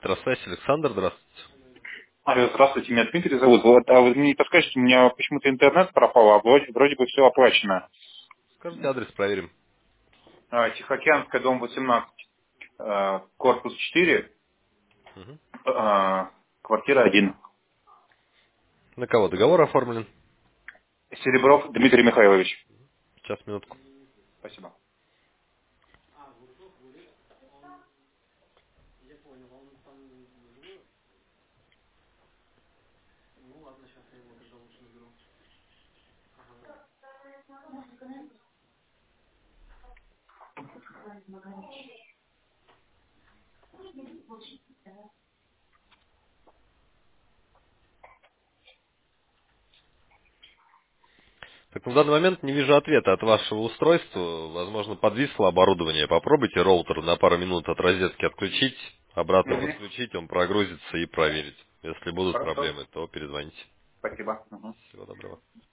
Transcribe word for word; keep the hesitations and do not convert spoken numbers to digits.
Здравствуйте, Александр, здравствуйте. Алло, здравствуйте, меня Дмитрий зовут. Вот, а вы мне не подскажете, у меня почему-то интернет пропал, а вроде, вроде бы все оплачено. Скажите адрес, проверим. А, Тихоокеанская, дом восемнадцать, а, корпус четыре, Мгм. а, квартира один. На кого договор оформлен? Серебров Дмитрий Михайлович. Сейчас, минутку. Спасибо. Так, ну, в данный момент не вижу ответа от вашего устройства. Возможно, подвисло оборудование. Попробуйте роутер на пару минут от розетки отключить, обратно Мгм. подключить, он прогрузится и проверить. Если будут Хорошо, проблемы, то перезвоните. спасибо. Мгм. Всего доброго.